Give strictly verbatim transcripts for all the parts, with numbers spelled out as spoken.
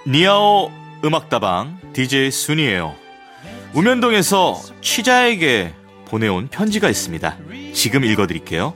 니아오 음악다방 디제이 순이에요. 우면동에서 취자에게 보내온 편지가 있습니다. 지금 읽어드릴게요.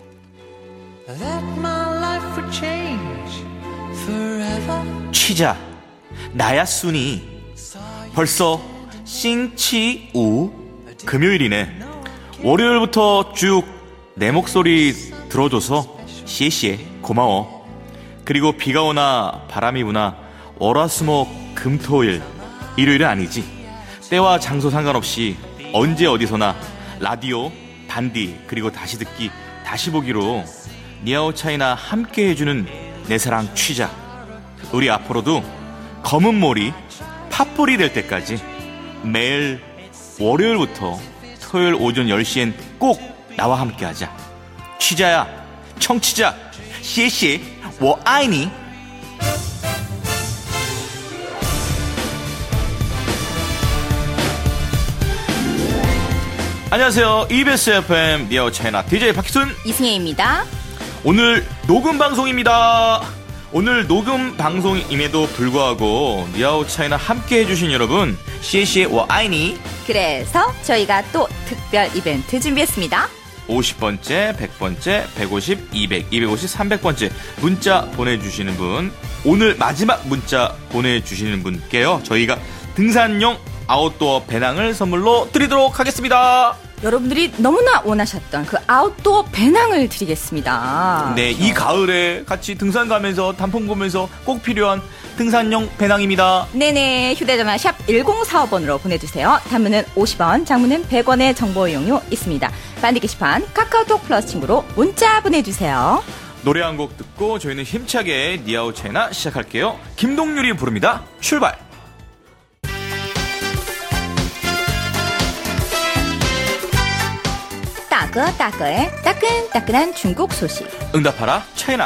취자, 나야 순이. 벌써 싱치우 금요일이네. 월요일부터 쭉 내 목소리 들어줘서 시에시에 고마워. 그리고 비가 오나 바람이 부나 월화수목 금토일 일요일은 아니지. 때와 장소 상관없이 언제 어디서나 라디오, 단디, 그리고 다시 듣기, 다시 보기로 니아오 차이나 함께 해주는 내 사랑 취자. 우리 앞으로도 검은 몰이 팥불이 될 때까지 매일 월요일부터 토요일 오전 열 시엔 꼭 나와 함께 하자. 취자야, 청취자, 시에시에 워 아이니. 안녕하세요. 이비에스 에프엠 니아오 차이나 디제이 박희순 이승혜입니다. 오늘 녹음 방송입니다. 오늘 녹음 방송임에도 불구하고 니아오 차이나 함께 해주신 여러분, 시에시에 워 아이니. 그래서 저희가 또 특별 이벤트 준비했습니다. 오십 번째, 백 번째, 백오십, 이백, 이백오십, 삼백 번째 문자 보내주시는 분, 오늘 마지막 문자 보내주시는 분께요, 저희가 등산용 아웃도어 배낭을 선물로 드리도록 하겠습니다. 여러분들이 너무나 원하셨던 그 아웃도어 배낭을 드리겠습니다. 네, 이 가을에 같이 등산 가면서 단풍 보면서 꼭 필요한 등산용 배낭입니다. 네네, 휴대전화 샵 일공사오 번으로 보내주세요. 단문은 오십 원, 장문은 백 원의 정보 이용료 있습니다. 반디 게시판 카카오톡 플러스 친구로 문자 보내주세요. 노래 한 곡 듣고 저희는 힘차게 니아오 차이나 시작할게요. 김동률이 부릅니다. 출발. 따끄따끄의 따끈따끈한 중국 소식. 응답하라 차이나.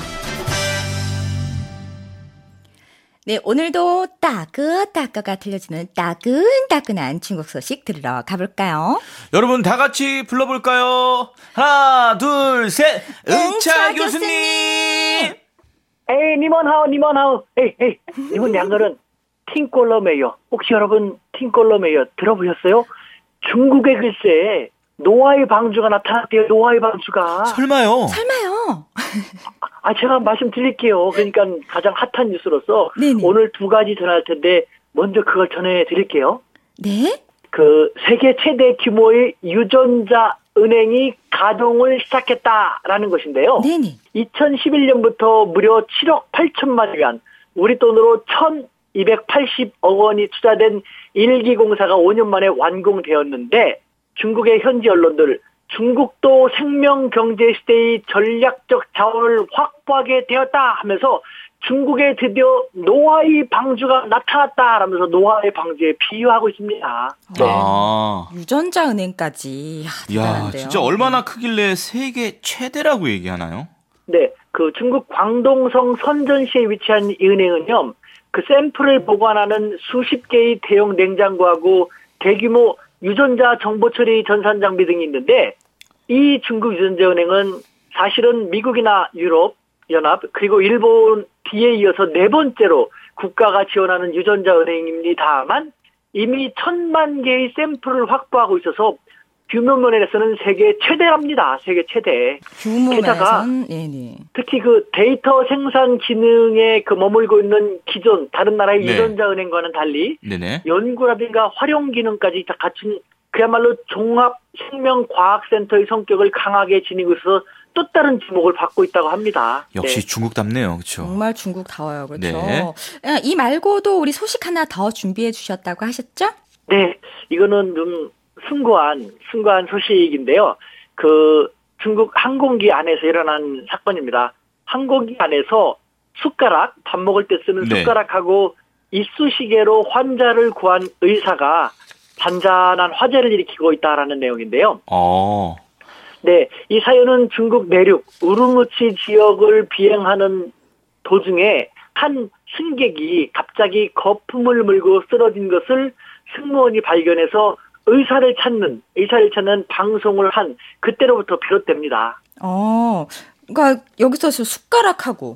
네, 오늘도 따끄따끄가 들려주는 따끈따끈한 중국 소식 들으러 가볼까요? 여러분 다 같이 불러볼까요? 하나, 둘, 셋. 응차 교수님. 에이, 니먼하오, 니먼하오. 에이, 에이. 이번 양거는 팅꼴러메요. 혹시 여러분 팅꼴러메요 들어보셨어요? 중국의 글쎄 노아의 방주가 나타났대요. 노아의 방주가. 설마요? 설마요? 아, 제가 말씀드릴게요. 그러니까 가장 핫한 뉴스로서 네네. 오늘 두 가지 전할 텐데 먼저 그걸 전해드릴게요. 네? 그 세계 최대 규모의 유전자 은행이 가동을 시작했다라는 것인데요. 네네. 이천십일 년부터 무려 칠억 팔천만 위안, 우리 돈으로 천이백팔십억 원이 투자된 일기 공사가 오 년 만에 완공되었는데, 중국의 현지 언론들, 중국도 생명경제 시대의 전략적 자원을 확보하게 되었다 하면서 중국에 드디어 노아의 방주가 나타났다 하면서 노아의 방주에 비유하고 있습니다. 네. 아. 유전자 은행까지. 이야, 야, 진짜 얼마나 크길래 세계 최대라고 얘기하나요? 네, 그 중국 광동성 선전시에 위치한 이 은행은요, 그 샘플을 보관하는 수십 개의 대형 냉장고하고 대규모 유전자 정보 처리 전산 장비 등이 있는데, 이 중국 유전자 은행은 사실은 미국이나 유럽 연합 그리고 일본 뒤에 이어서 네 번째로 국가가 지원하는 유전자 은행입니다만, 이미 천만 개의 샘플을 확보하고 있어서 규모 면에서는 세계 최대랍니다. 세계 최대. 규모 게다가 면에서는 네네. 특히 그 데이터 생산 기능에 그 머물고 있는 기존 다른 나라의 네. 유전자 은행과는 달리 네네. 연구라든가 활용 기능까지 다 갖춘 그야말로 종합 생명과학센터의 성격을 강하게 지니고 있어서 또 다른 주목을 받고 있다고 합니다. 역시 네. 중국답네요. 그렇죠? 정말 중국다워요. 그렇죠? 네. 이 말고도 우리 소식 하나 더 준비해 주셨다고 하셨죠? 네, 이거는 좀 숭고한 숭고한 소식인데요. 그 중국 항공기 안에서 일어난 사건입니다. 항공기 안에서 숟가락, 밥 먹을 때 쓰는 네. 숟가락하고 이쑤시개로 환자를 구한 의사가 잔잔한 화재를 일으키고 있다라는 내용인데요. 어. 네, 이 사연은 중국 내륙 우르무치 지역을 비행하는 도중에 한 승객이 갑자기 거품을 물고 쓰러진 것을 승무원이 발견해서 의사를 찾는 의사를 찾는 방송을 한 그때로부터 비롯됩니다. 어, 그러니까 여기서 숟가락하고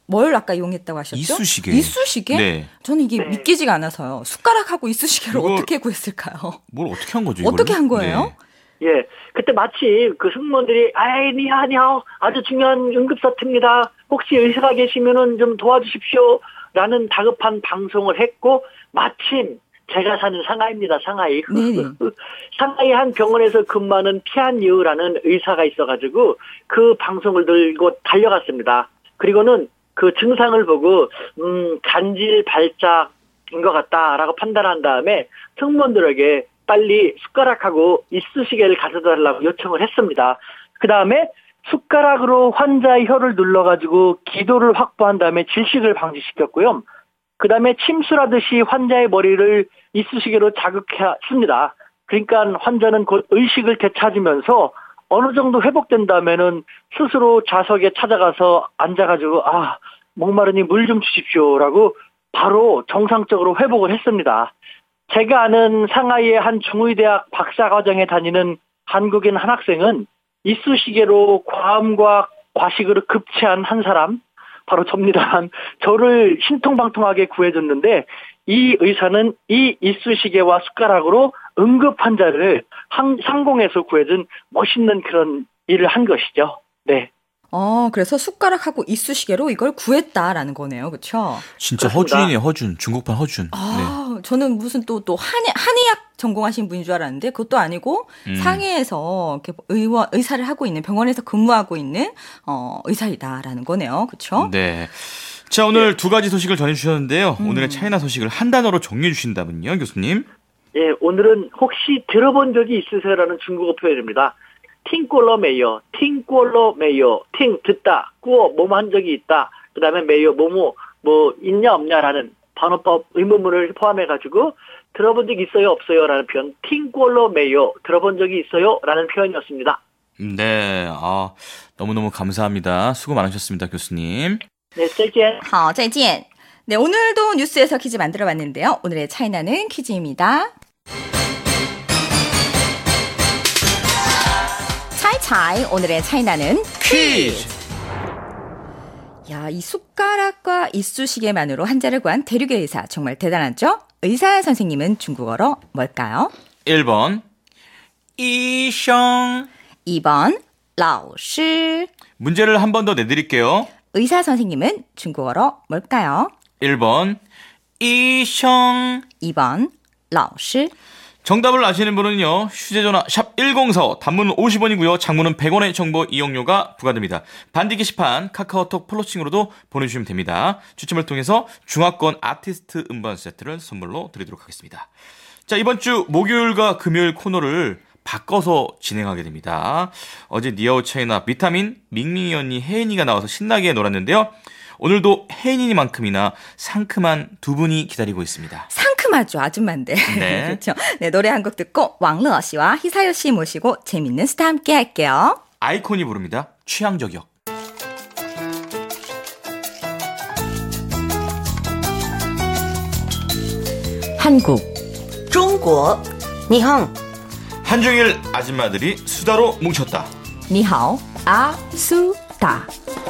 뭘 아까 이용했다고 하셨죠? 이쑤시개. 이쑤시개? 네. 저는 이게 네. 믿기지가 않아서요. 숟가락하고 이쑤시개를 이걸- 어떻게 구했을까요? 뭘 어떻게 한 거죠? 이걸로? 어떻게 한 거예요? 네. 예, 그때 마치 그 승무원들이 아이 니하 니하 아주 중요한 응급사태입니다. 혹시 의사가 계시면은 좀 도와주십시오. 라는 다급한 방송을 했고 마침 제가 사는 상하이입니다. 상하이. 네네. 상하이 한 병원에서 근무하는 피안유라는 의사가 있어가지고 그 방송을 들고 달려갔습니다. 그리고는 그 증상을 보고 음 간질 발작인 것 같다라고 판단한 다음에 승무원들에게 빨리 숟가락하고 이쑤시개를 가져다 달라고 요청을 했습니다. 그 다음에 숟가락으로 환자의 혀를 눌러가지고 기도를 확보한 다음에 질식을 방지시켰고요. 그 다음에 침술하듯이 환자의 머리를 이쑤시개로 자극했습니다. 그러니까 환자는 곧 의식을 되찾으면서 어느 정도 회복된다면은 스스로 좌석에 찾아가서 앉아가지고 아 목마르니 물 좀 주십시오라고 바로 정상적으로 회복을 했습니다. 제가 아는 상하이의 한 중의대학 박사과정에 다니는 한국인 한 학생은 이쑤시개로 과음과 과식으로 급체한 한 사람, 바로 접니다. 저를 신통방통하게 구해줬는데 이 의사는 이 이쑤시개와 숟가락으로 응급 환자를 항, 상공에서 구해준 멋있는 그런 일을 한 것이죠. 네. 어, 그래서 숟가락하고 이쑤시개로 이걸 구했다라는 거네요. 그렇죠? 진짜 그렇습니다. 허준이네요. 허준. 중국판 허준. 아, 저는 무슨 또, 또 한의, 한의학 전공하신 분인 줄 알았는데 그것도 아니고 음. 상해에서 이렇게 의원, 의사를 하고 있는 병원에서 근무하고 있는 어, 의사이다라는 거네요. 그렇죠? 네. 자, 오늘 두 가지 소식을 전해주셨는데요. 오늘의 차이나 소식을 한 단어로 정리해 주신다면요, 교수님. 예, 오늘은 혹시 들어본 적이 있으세요라는 중국어 표현입니다. 팅꼴러 메이어, 팅꼴러 메이어, 팅 듣다, 꾸어 뭐뭐 한 적이 있다. 그 다음에 메이어 뭐뭐 뭐 있냐 없냐라는 반어법 의문문을 포함해가지고 들어본 적 있어요 없어요라는 표현, 팅꼴러 메이어 들어본 적이 있어요라는 표현이었습니다. 네. 아, 너무너무 감사합니다. 수고 많으셨습니다, 교수님. 네, 再见. 好, 再见. 네, 오늘도 뉴스에서 퀴즈 만들어 봤는데요. 오늘의 차이나는 퀴즈입니다. 차이차이, 오늘의 차이나는 퀴즈! 야, 이 숟가락과 이쑤시개만으로 환자를 구한 대륙의 의사 정말 대단하죠? 의사 선생님은 중국어로 뭘까요? 일 번 이셩. 이 번 라오시. 문제를 한 번 더 내드릴게요. 의사 선생님은 중국어로 뭘까요? 일 번 이셩. 이 번 라오시. 정답을 아시는 분은요, 휴대전화 샵 일공사오, 단문은 오십 원이고요, 장문은 백 원의 정보 이용료가 부과됩니다. 반디 게시판, 카카오톡 플러싱으로도 보내주시면 됩니다. 추첨을 통해서 중화권 아티스트 음반 세트를 선물로 드리도록 하겠습니다. 자, 이번 주 목요일과 금요일 코너를 바꿔서 진행하게 됩니다. 어제 니아오 차이나 비타민, 밍밍이 언니 혜인이가 나와서 신나게 놀았는데요. 오늘도 혜인이만큼이나 상큼한 두 분이 기다리고 있습니다. 상큼하죠, 아줌마인데. 네. 그렇죠. 네, 노래 한 곡 듣고 왕르어 씨와 희사요 씨 모시고 재밌는 스타 함께 할게요. 아이콘이 부릅니다. 취향 저격. 한국, 중국, 니항, 한중일 아줌마들이 수다로 뭉쳤다. 니하오, 아수다.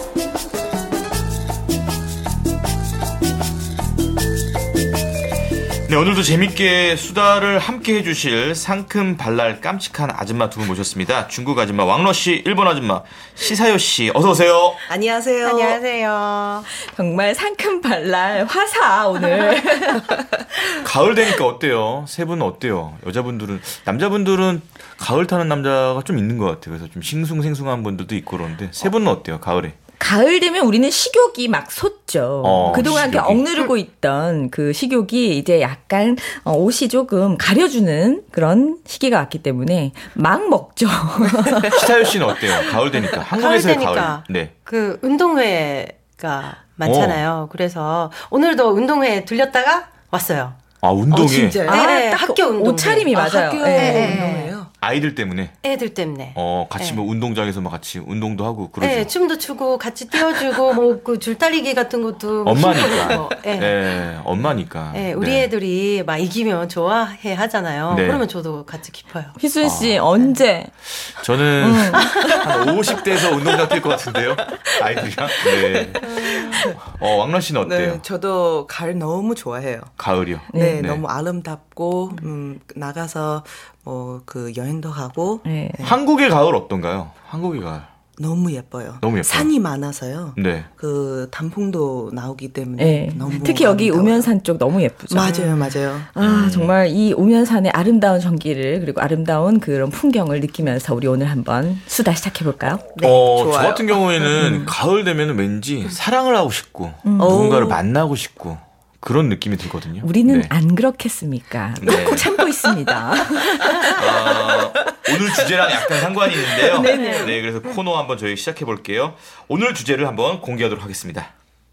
네, 오늘도 재밌게 수다를 함께 해주실 상큼 발랄 깜찍한 아줌마 두 분 모셨습니다. 중국 아줌마 왕러씨, 일본 아줌마 시사요씨, 어서오세요. 안녕하세요. 안녕하세요. 정말 상큼 발랄 화사 오늘. 가을 되니까 어때요? 세 분은 어때요? 여자분들은, 남자분들은 가을 타는 남자가 좀 있는 것 같아요. 그래서 좀 싱숭생숭한 분들도 있고 그러는데 세 분은 어때요? 가을에? 가을 되면 우리는 식욕이 막 솟죠. 어, 그동안 이렇게 식욕이. 억누르고 있던 그 식욕이 이제 약간 어, 옷이 조금 가려주는 그런 시기가 왔기 때문에 막 먹죠. 시사요씨는 어때요? 가을 되니까. 한국에서의 가을. 되니까. 네. 그 운동회가 많잖아요. 그래서 오늘도 운동회 들렸다가 왔어요. 아, 운동회. 진짜요? 네, 딱 학교 운동회. 옷차림이 아, 맞아요. 학교 네. 운동회요. 아이들 때문에. 애들 때문에. 어, 같이 네. 뭐 운동장에서 막 같이 운동도 하고 그러죠. 네, 춤도 추고 같이 띄워주고 뭐 그 줄다리기 같은 것도 엄마니까. 네. 네, 엄마니까. 네, 우리 네. 애들이 막 이기면 좋아해 하잖아요. 네. 그러면 저도 같이 기뻐요. 희순 씨 언제? 저는 한 오십 대에서 운동장 뛸 것 같은데요. 아이들이랑. 네. 어, 왕란 씨는 어때요? 네, 저도 가을 너무 좋아해요. 가을이요. 네, 네. 너무 아름답고 음, 나가서 뭐 그 여행도 가고 네. 네, 한국의 가을 어떤가요? 한국의 가을. 너무 예뻐요. 너무 예뻐요. 산이 많아서요. 네. 그 단풍도 나오기 때문에 네. 너무 특히 여기 아름다워요. 우면산 쪽 너무 예쁘죠. 맞아요, 맞아요. 아, 정말 이 우면산의 아름다운 전기를 그리고 아름다운 그런 풍경을 느끼면서 우리 오늘 한번 수다 시작해 볼까요? 네, 어, 저 좋아요. 같은 경우에는 가을 되면 왠지 사랑을 하고 싶고 누군가를 만나고 싶고 그런 느낌이 들거든요. 우리는 네. 안 그렇겠습니까? 네. 꼭 참고 있습니다. 어, 오늘 주제랑 약간 상관이 있는데요. 네네. 네, 그래서 코너 한번 저희 시작해 볼게요. 오늘 주제를 한번 공개하도록 하겠습니다.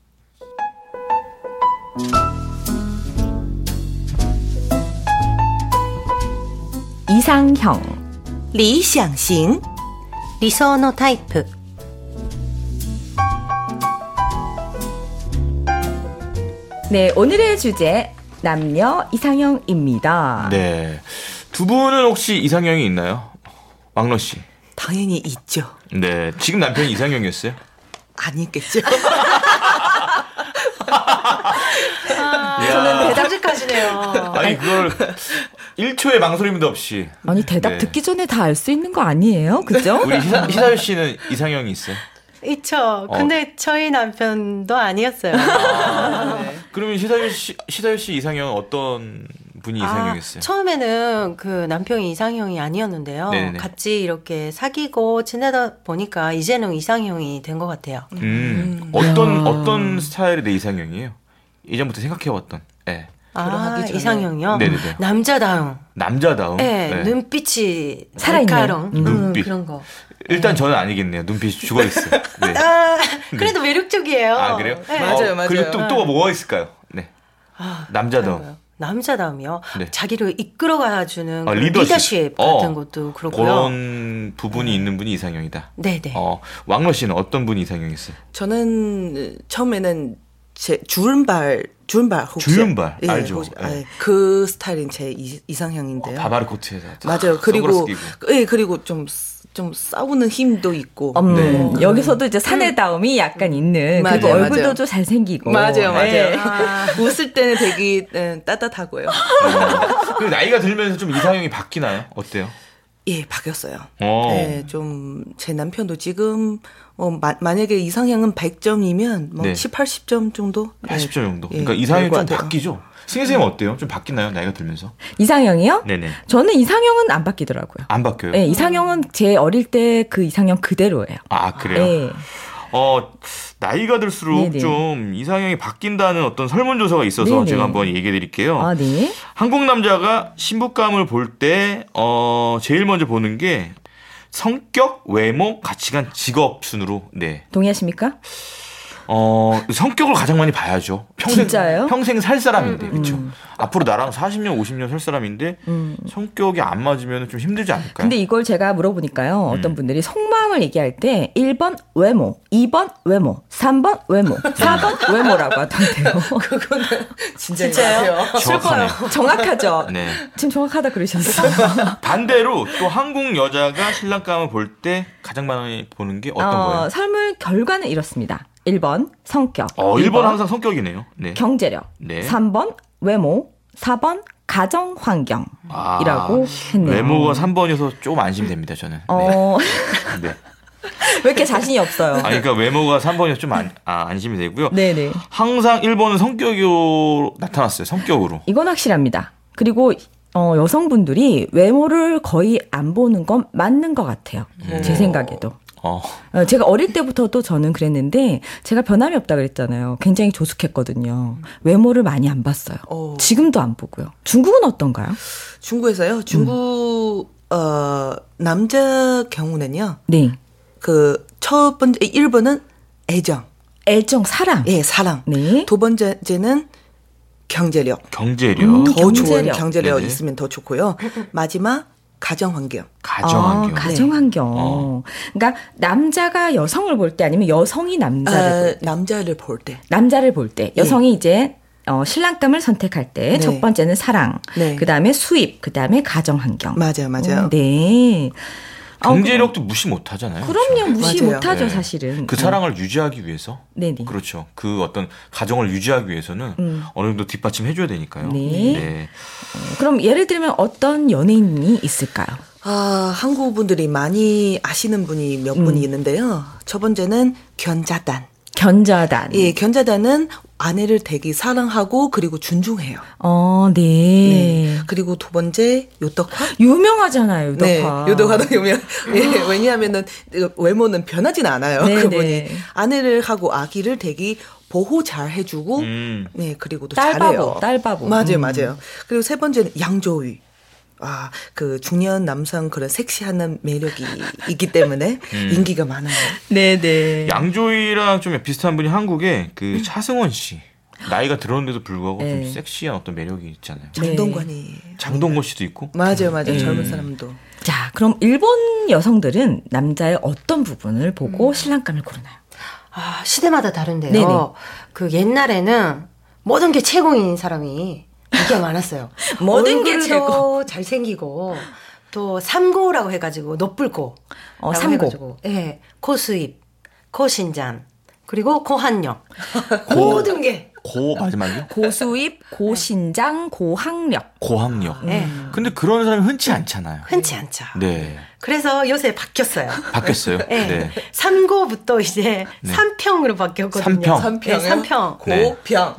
이상형. 理想型 리서너 타입. 네, 오늘의 주제 남녀 이상형입니다. 네. 두 분은 혹시 이상형이 있나요? 왕러 씨. 당연히 있죠. 네. 지금 남편이 이상형이었어요? 아니겠죠. 저는 대답직하시네요. 아니, 그걸 일 초의 망설임도 없이. 아니 대답 네. 듣기 전에 다 알 수 있는 거 아니에요? 그죠? 우리 희사, 희사유 씨는 이상형이 있어요? 있죠. 근데 저희 남편도 아니었어요. 네. 그러면 희사유 씨, 희사유 씨 이상형은 어떤 분이 이상형이었어요? 아, 처음에는 그 남편이 이상형이 아니었는데요. 네네네. 같이 이렇게 사귀고 지내다 보니까 이제는 이상형이 된 것 같아요. 음, 어떤, 어떤 스타일의 내 이상형이에요? 이전부터 생각해왔던. 네. 아, 결혼하기 전에. 이상형이요? 네네네. 남자다움. 남자다움. 네, 네. 눈빛이 살아있는. 날카로운 음. 음, 눈빛. 그런 거. 일단 저는 아니겠네요. 눈빛이 죽어있어요. 네. 아, 그래도 매력적이에요. 아, 그래요? 네. 맞아요, 어, 맞아요. 그리고 또, 또 뭐가 있을까요? 네. 아, 남자다움. 그런가요? 남자다움이요? 네. 자기를 이끌어가주는 아, 그런 리더십. 리더십 어. 같은 것도 그렇고요. 그런 부분이 있는 분이 이상형이다. 네네. 어, 왕러 씨는 어떤 분이 이상형이었어요? 저는 처음에는 제 주름발 주름발 혹시 주름발, 예, 알죠. 혹시, 예. 아, 예. 그 스타일인 제 이, 이상형인데요. 바바르 코트에서. 맞아요. 그리고 선글라스 끼고. 예 그리고 좀 좀 싸우는 힘도 있고. 음, 네. 여기서도 이제 사내다움이 약간 있는 맞아요, 그리고 얼굴도 맞아요. 좀 잘생기고 맞아요, 맞아요. 네. 웃을 때는 되게 예, 따뜻하고요. 그리고 나이가 들면서 좀 이상형이 바뀌나요? 어때요? 예, 바뀌었어요. 어. 네, 좀 제 남편도 지금 어, 마, 만약에 이상형은 백 점이면 뭐 네. 칠, 팔십 점 정도? 팔십 점 정도. 예, 그러니까 이상형이 좀 될 것 같아요. 바뀌죠? 승희 선생님은 어때요? 좀 바뀌나요? 나이가 들면서? 이상형이요? 네네. 저는 이상형은 안 바뀌더라고요. 안 바뀌어요? 네, 이상형은 제 어릴 때 그 이상형 그대로예요. 아, 그래요? 네. 어, 나이가 들수록 네네. 좀 이상형이 바뀐다는 어떤 설문조사가 있어서 네네. 제가 한번 얘기해 드릴게요. 아, 네. 한국 남자가 신부감을 볼 때, 어, 제일 먼저 보는 게 성격, 외모, 가치관, 직업 순으로, 네. 동의하십니까? 어, 성격을 가장 많이 봐야죠. 평생, 진짜요? 평생 살 사람인데, 그쵸? 음. 앞으로 나랑 사십 년, 오십 년 살 사람인데, 음. 성격이 안 맞으면 좀 힘들지 않을까요? 근데 이걸 제가 물어보니까요. 어떤 음. 분들이 속마음을 얘기할 때 일 번 외모, 이 번 외모, 삼 번 외모, 사 번 외모라고 하던데요. 그거는 진짜 진짜요? 정확하네. 정확하죠? 네. 지금 정확하다 그러셨어요. 반대로 또 한국 여자가 신랑감을 볼 때 가장 많이 보는 게 어떤 어, 거예요? 설문 결과는 이렇습니다. 일 번 성격, 어, 이 일 번 번 항상 성격이네요. 네. 경제력, 네. 삼 번 외모, 사 번 가정 환경이라고 아, 했네요. 외모가 삼 번이어서 조금 안심이 됩니다, 저는. 네. 어, 네. 왜 이렇게 자신이 없어요? 아, 그러니까 외모가 삼 번이어서 좀 안, 아, 안심이 되고요. 네네. 항상 일 번은 성격으로 나타났어요. 성격으로. 이건 확실합니다. 그리고 어, 여성분들이 외모를 거의 안 보는 건 맞는 것 같아요. 제 생각에도. 어. 어, 제가 어릴 때부터도 저는 그랬는데 제가 변함이 없다 그랬잖아요. 굉장히 조숙했거든요. 외모를 많이 안 봤어요. 오. 지금도 안 보고요. 중국은 어떤가요? 중국에서요. 중국 어 남자 경우는요. 네. 그 첫 번째 일 번은 애정. 애정, 사랑. 예, 사랑. 네. 두 번째는 경제력. 경제력. 음. 더 좋은 경제력. 경제력 네네. 있으면 더 좋고요. 마지막 가정환경. 가정환경. 아, 가정환경. 어. 그러니까 남자가 여성을 볼 때 아니면 여성이 남자를 볼 때. 아, 남자를 볼 때. 남자를 볼 때. 여성이 예. 이제 어, 신랑감을 선택할 때 첫 네. 번째는 사랑, 네. 그다음에 수입, 그다음에 가정환경. 맞아요, 맞아요. 어, 네. 경제력도 무시 못 하잖아요. 그럼요. 그렇죠? 무시 맞아요. 못하죠, 네. 사실은. 그 사랑을 유지하기 위해서. 네네. 그렇죠. 그 어떤 가정을 유지하기 위해서는 음. 어느 정도 뒷받침해줘야 되니까요. 네. 네. 그럼 예를 들면 어떤 연예인이 있을까요? 아, 한국 분들이 많이 아시는 분이 몇 음. 분이 있는데요. 첫 번째는 견자단. 견자단. 예, 견자단은 아내를 되게 사랑하고 그리고 존중해요. 어, 네. 네. 그리고 두 번째 요떡화. 유명하잖아요, 유덕화. 네, 요덕화도 유명. 예, 왜냐하면은 외모는 변하진 않아요. 네, 그분이 네. 아내를 하고 아기를 되게 보호 잘 해주고, 음. 네, 그리고 또 딸바보, 잘해요. 딸바보. 맞아요, 음. 맞아요. 그리고 세 번째는 양조위. 아, 그 중년 남성 그런 섹시한 매력이 있기 때문에 음. 인기가 많아요. 네네. 양조위랑 좀 비슷한 분이 한국에 그 차승원 씨. 나이가 들었는데도 불구하고 네. 좀 섹시한 어떤 매력이 있잖아요. 장동건이. 장동건 씨도 있고. 맞아요, 맞아요. 네. 젊은 사람도. 자, 그럼 일본 여성들은 남자의 어떤 부분을 보고 신랑감을 고르나요? 아, 시대마다 다른데요. 네네. 그 옛날에는 모든 게 최고인 사람이 인기가 많았어요. 모든 게 얼굴도 최고. 잘생기고 또 삼고라고 해가지고 높불고. 어, 라고 삼고. 해가지고, 예, 코수입, 코신장, 그리고 코한령. 모든 게. 고 마지막이요? 고수입, 고신장, 고학력. 고학력. 예, 근데 그런 사람이 흔치 않잖아요. 흔치 않죠. 네. 그래서 요새 바뀌었어요. 바뀌었어요. 예. 네. 삼고부터 이제 네. 삼평으로 바뀌었거든요. 삼평. 삼평이요? 네, 삼평. 네. 고평.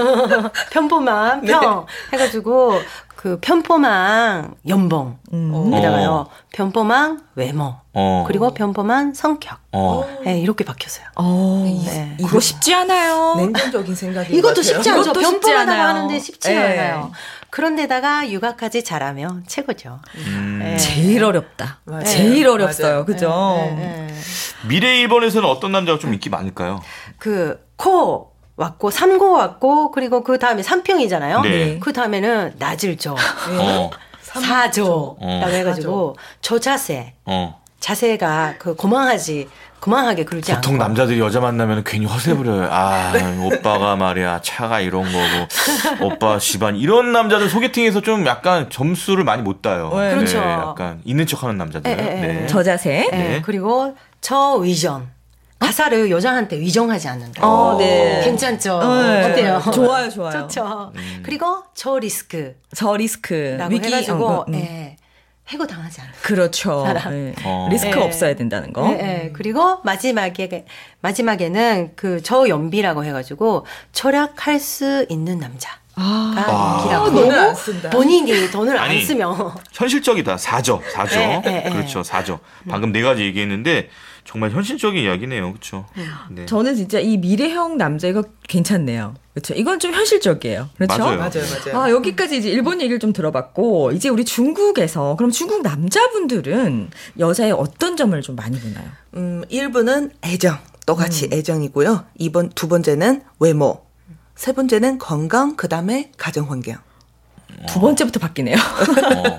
편포망 평 해가지고 그 편포망 연봉 음. 에다가요 편포망 외모 어. 그리고 편포망 성격 어. 네, 이렇게 바뀌었어요. 어, 네. 이거 쉽지 않아요. 냉정적인 생각인 이것도 것 같아요. 쉽지 않죠. 이것도 쉽지 편포하다고 않아요. 하는데 쉽지 네. 않아요. 그런데다가 육아까지 잘하면 최고죠. 음. 네. 제일 어렵다. 맞아요. 제일 어렵어요. 맞아요. 그죠? 네, 네. 미래 일본에서는 어떤 남자가 좀 인기 많을까요? 그 코 왔고 삼고 왔고 그리고 그 다음에 삼평이잖아요. 네. 그 다음에는 낮을조, 어. 사조라고 어. 해가지고 저자세. 어. 자세가 그 고만하지 고만하게 굴지 보통 않고 남자들이 여자 만나면 괜히 허세 부려요. 아, 오빠가 말이야 차가 이런 거고 오빠 집안 이런 남자들 소개팅에서 좀 약간 점수를 많이 못 따요. 네. 그렇죠. 약간 있는 척하는 남자들. 에, 에, 에. 네. 저 자세. 예, 네. 그리고 저위정 가사를 여자한테 위정하지 않는다. 어, 네. 괜찮죠. 네. 어때요? 좋아요, 좋아요. 좋죠. 음. 그리고 저리스크라고 저 리스크. 위기. 해가지고 어, 음. 예, 해고 당하지 않는다. 그렇죠. 사람. 예. 어. 리스크 예. 없어야 된다는 거. 예, 예. 그리고 마지막에 마지막에는 그 저연비라고 해가지고 절약할 수 있는 남자. 아, 아. 인기라고. 돈을 안 쓴다. 본인이 돈을 안 아니. 쓰면 현실적이다. 사죠. 사죠. 예, 예, 예. 그렇죠. 사죠. 방금 네 가지 얘기했는데 정말 현실적인 이야기네요. 그렇죠. 네. 저는 진짜 이 미래형 남자 이거 괜찮네요. 그렇죠. 이건 좀 현실적이에요. 그렇죠. 맞아요. 맞아요, 맞아요. 아, 여기까지 이제 일본 얘기를 좀 들어봤고, 이제 우리 중국에서, 그럼 중국 남자분들은 여자의 어떤 점을 좀 많이 보나요? 음, 일 번은 애정, 똑같이 애정이고요. 이 번, 두 번째는 외모, 세 번째는 건강, 그 다음에 가정환경. 두 번째부터 바뀌네요. 어.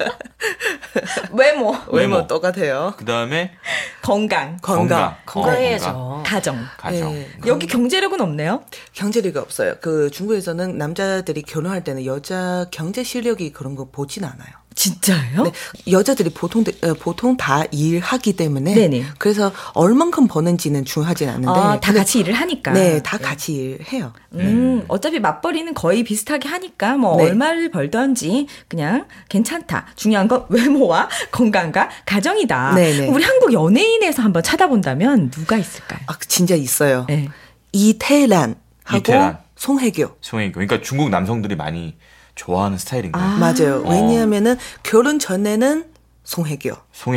외모, 외모. 외모 똑같아요. 그 다음에 건강, 건강. 건강해야죠. 건강. 가정. 가정. 예. 여기 경제력은 없네요. 경제력이 없어요. 그 중국에서는 남자들이 결혼할 때는 여자 경제 실력이 그런 거 보진 않아요. 진짜예요? 네, 여자들이 보통 어, 보통 다 일하기 때문에 네네. 그래서 얼만큼 버는지는 중요하진 않는데 아, 다 근데 같이 일을 하니까. 네, 다 같이 일해요. 음, 어차피 맞벌이는 거의 비슷하게 하니까 뭐 네. 얼마를 벌던지 그냥 괜찮다. 중요한 건 외모와 건강과 가정이다. 네네. 우리 한국 연예인에서 한번 찾아본다면 누가 있을까요? 아, 진짜 있어요. 네. 이태란 하고 이태란. 송혜교. 송혜교. 그러니까 중국 남성들이 많이 좋아하는 스타일인가요? 아. 맞아요. 어. 왜냐하면은 결혼 전에는 송혜교. 송혜교.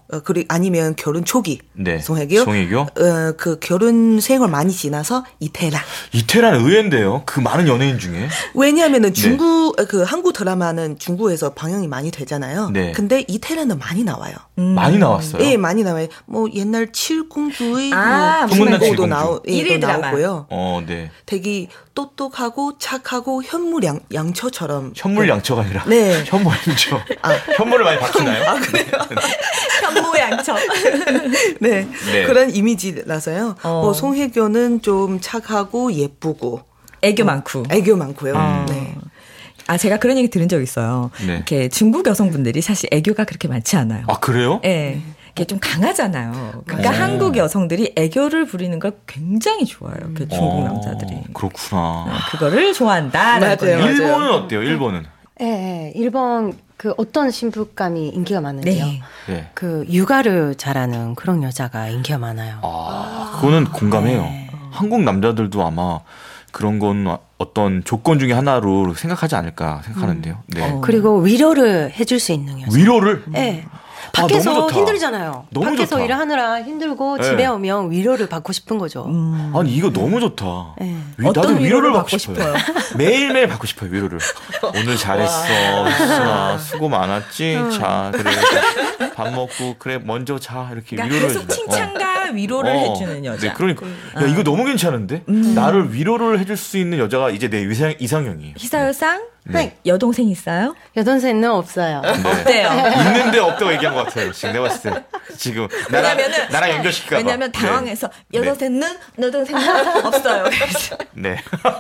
어, 그리고 아니면 결혼 초기 네. 송혜교. 송혜교. 어, 그 결혼 생활 많이 지나서 이태란. 이태란 의외인데요. 그 많은 연예인 중에. 왜냐하면은 네. 중국 그 한국 드라마는 중국에서 방영이 많이 되잖아요. 네. 근데 이태란은 많이 나와요. 음. 많이 나왔어요. 예, 많이 나와요. 뭐 옛날 칠공주의 아, 뭐 풍문난 중고도 칠공주. 나오, 예, 일일 또 드라마. 나오고요. 어, 네. 되게 똑똑하고 착하고 현물 양, 양처럼. 현물 양처가 아니라. 네. 현물 양처. 현물을 많이 바뀌나요? 아, 그래요? 현모양처. 네. 네. 그런 이미지라서요. 어. 뭐 송혜교는 좀 착하고 예쁘고 애교 많고. 애교 많고요. 어. 네. 아, 제가 그런 얘기 들은 적 있어요. 네. 이렇게 중국 여성분들이 사실 애교가 그렇게 많지 않아요. 아, 그래요? 예. 이게 좀 강하잖아요. 그러니까 어. 한국 여성들이 애교를 부리는 걸 굉장히 좋아해요. 그 중국 어, 남자들이. 그렇구나. 그거를 좋아한다. 맞아요. 맞아요. 일본은 어때요? 일본은? 예, 예. 일본 그 어떤 신부감이 인기가 많은데요. 네. 네. 그 육아를 잘하는 그런 여자가 인기가 많아요. 아, 그거는 공감해요. 네. 한국 남자들도 아마 그런 건 어떤 조건 중에 하나로 생각하지 않을까 생각하는데요. 네. 어. 그리고 위로를 해줄 수 있는 여자. 위로를? 예. 아, 밖에서 너무 좋다. 힘들잖아요. 너무 밖에서 좋다. 일을 하느라 힘들고 네. 집에 오면 위로를 받고 싶은 거죠. 음. 아니, 이거 너무 좋다. 네. 위, 어떤 나도 위로를 위로를 받고 받고 싶어요. 매일매일 받고 싶어요, 위로를. 오늘 잘했어. 수아, 수고 많았지? 자, 그래. 밥 먹고, 그래, 먼저 자. 이렇게 그러니까 위로를 계속 해주는. 칭찬과 위로를 어. 해주는 여자. 네, 그러니까. 야, 이거 너무 괜찮은데? 나를 위로를 해줄 수 있는 여자가 이제 내 이상, 이상형이에요. 희사유상? 네. 여동생 있어요? 여동생은 없어요. 네. 어때요? 있는데 없다고 얘기한 것 같아요. 지금 내가 봤을 때. 지금. 나랑, 왜냐면은- 나랑 연결시킬까봐. 왜냐면 네. 당황해서 여동생은 여동생은 없어요. 네.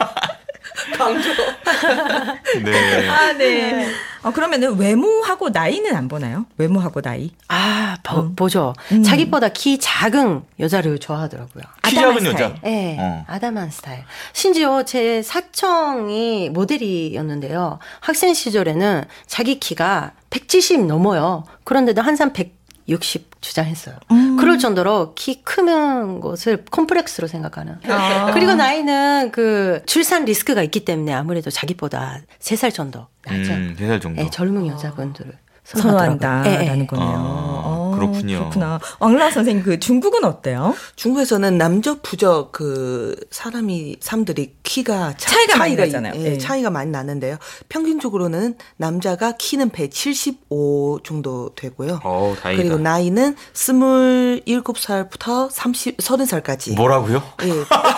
강조. 네. 아, 네. 어, 그러면은 외모하고 나이는 안 보나요? 외모하고 나이? 아, 보, 음. 보죠. 음. 자기보다 키 작은 여자를 좋아하더라고요. 키 아담한 작은 여자. 스타일. 네, 어. 아담한 스타일. 심지어 제 사청이 모델이었는데요. 학생 시절에는 자기 키가 백칠십 넘어요. 그런데도 항상 백육십 주장했어요. 음. 그럴 정도로 키 크는 것을 콤플렉스로 생각하는. 아. 그리고 나이는 그 출산 리스크가 있기 때문에 아무래도 자기보다 세 살 정도 나죠. 음, 세 살 정도. 네, 젊은 여자분들을 선호한다라는 예, 예. 거네요. 아, 어, 그렇군요. 그렇구나. 왕라 선생님, 그 중국은 어때요? 중국에서는 남녀 부적 그 사람이 사람들이 키가 차, 차이가 많이 나잖아요. 예, 예. 차이가 많이 나는데요. 평균적으로는 남자가 키는 백칠십오 정도 되고요. 어우, 다행이다. 그리고 나이는 스물일곱 살부터 삼십 서른 살까지. 뭐라고요? 예.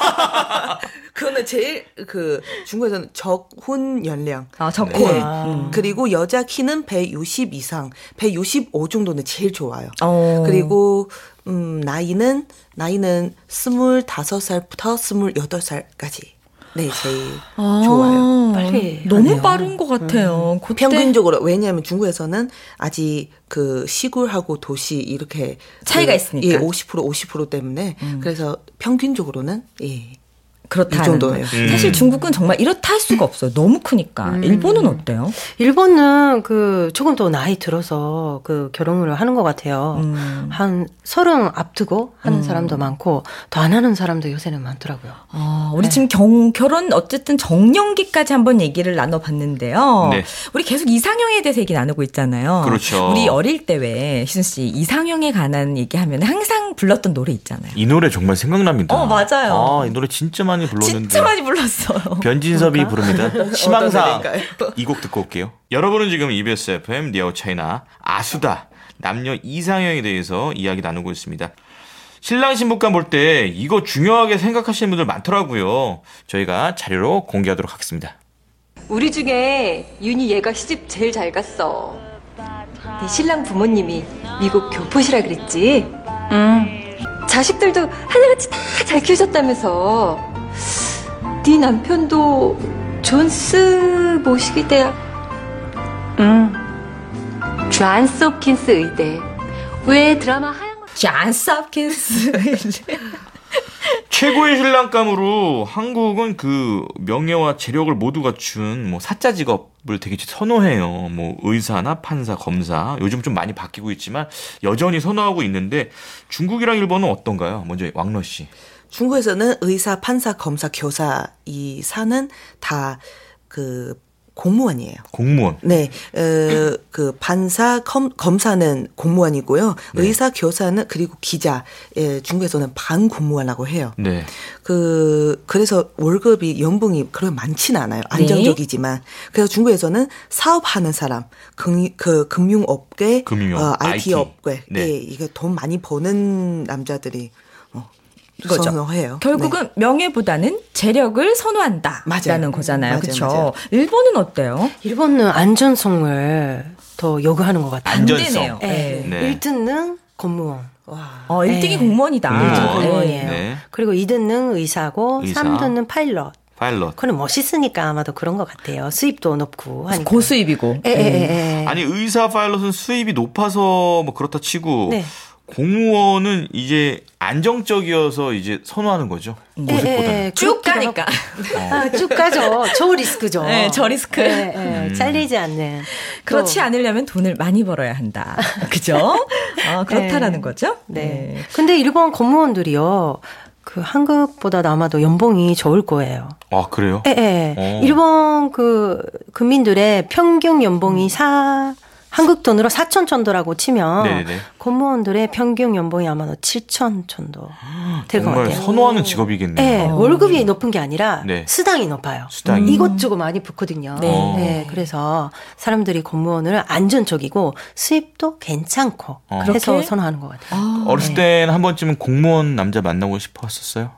그거는 제일 그 중국에서는 적혼 연령. 아, 적혼. 예. 음. 그리고 여자 키는 백육십 이상, 백육십오 정도는 제일 좋아요. 어. 그리고 음, 나이는 나이는 스물다섯 살부터 스물여덟 살까지. 네, 제일 아, 좋아요. 빨리 너무 하네요. 빠른 것 같아요. 그때 평균적으로 왜냐하면 중국에서는 아직 그 시골하고 도시 이렇게 차이가 그, 있으니까. 예, 오십 퍼센트 오십 퍼센트 때문에 그래서 평균적으로는 예. 그렇다는 이 정도예요. 거예요. 음. 사실 중국은 정말 이렇다 할 수가 없어요. 너무 크니까. 일본은 어때요? 일본은 그 조금 더 나이 들어서 그 결혼을 하는 것 같아요. 음. 한 서른 앞두고 하는 음. 사람도 많고 더 안 하는 사람도 요새는 많더라고요. 아, 우리 네. 지금 경, 결혼 어쨌든 정년기까지 한번 얘기를 나눠봤는데요. 네. 우리 계속 이상형에 대해서 얘기 나누고 있잖아요. 그렇죠. 우리 어릴 때 왜 희순 씨 이상형에 관한 얘기하면 항상 불렀던 노래 있잖아요. 이 노래 정말 생각납니다. 어, 맞아요. 아, 이 노래 진짜 많이 불렀는데. 진짜 많이 불렀어요. 변진섭이 부릅니다. 희망사. 어떤 노래인가요? 이 곡 듣고 올게요. 여러분은 지금 이비에스 에프엠 니아오 차이나 아수다 남녀 이상형에 대해서 이야기 나누고 있습니다. 신랑 신부감 볼 때 이거 중요하게 생각하시는 분들 많더라고요. 저희가 자료로 공개하도록 하겠습니다. 우리 중에 윤이 얘가 시집 제일 잘 갔어. 네 신랑 부모님이 미국 교포시라 그랬지? 응. 자식들도 하나같이 다 잘 키우셨다면서. 네 남편도 존스 모시기 대학. 응. 존스 홉킨스 의대. 왜 드라마 하얀 거. 존스 홉킨스. 최고의 신랑감으로 한국은 그 명예와 재력을 모두 갖춘 뭐 사자 직업을 되게 선호해요. 뭐 의사나 판사, 검사. 요즘 좀 많이 바뀌고 있지만 여전히 선호하고 있는데 중국이랑 일본은 어떤가요? 먼저 왕러 씨. 중국에서는 의사, 판사, 검사, 교사 이 사는 다 그 공무원이에요. 공무원. 네, 어, 그 판사, 검, 검사는 공무원이고요. 네. 의사, 교사는 그리고 기자, 예, 중국에서는 반공무원이라고 해요. 네. 그 그래서 월급이 연봉이 그렇게 많지는 않아요. 안정적이지만. 그래서 중국에서는 사업하는 사람, 금, 그 금융업계, 금융업, 어, 아이티, 아이티. 업계, 네. 예, 이게 돈 많이 버는 남자들이 어, 거죠. 선호해요. 결국은 네. 명예보다는 재력을 선호한다라는 맞아요. 거잖아요. 맞아요, 그렇죠? 맞아요. 일본은 어때요? 일본은 안전성을 더 요구하는 것 같아요. 안전성. 반대네요. 네. 네. 일 등은 공무원. 와. 어, 일 등이 네. 공무원이다. 공무원. 일 등 네. 공무원이에요. 네. 그리고 이 등은 의사고 의사. 삼 등은 파일럿. 파일럿. 그는 멋있으니까 아마도 그런 것 같아요. 수입도 높고 하니까. 고수입이고. 예, 예, 예, 예. 아니 의사 파일럿은 수입이 높아서 뭐 그렇다 치고 네. 공무원은 이제 안정적이어서 이제 선호하는 거죠. 고수보다는. 예, 예, 쭉 그렇기도 가니까. 하고. 아, 쭉 가죠. 저 리스크죠. 네, 저 리스크. 예, 예, 잘리지 않는. 그렇지 또, 않으려면 돈을 많이 벌어야 한다. 그죠? 어, 그렇다라는 네. 거죠? 네. 근데 일본 공무원들이요. 그 한국보다 아마도 연봉이 좋을 거예요. 아 그래요? 예, 예. 어. 일본 그 국민들의 평균 연봉이 사 한국 돈으로 사천 정도라고 치면 네네네. 공무원들의 평균 연봉이 아마도 칠천 정도 될 것 정말 같아요. 선호하는 직업이겠네요. 네, 어. 월급이 높은 게 아니라 네. 수당이 높아요. 수당이. 이것저것 많이 붙거든요. 네. 네, 그래서 사람들이 공무원을 안전적이고 수입도 괜찮고 어. 그래서 그렇게? 선호하는 것 같아요. 아, 어렸을 때는 한 번쯤은 공무원 남자 만나고 싶었었어요?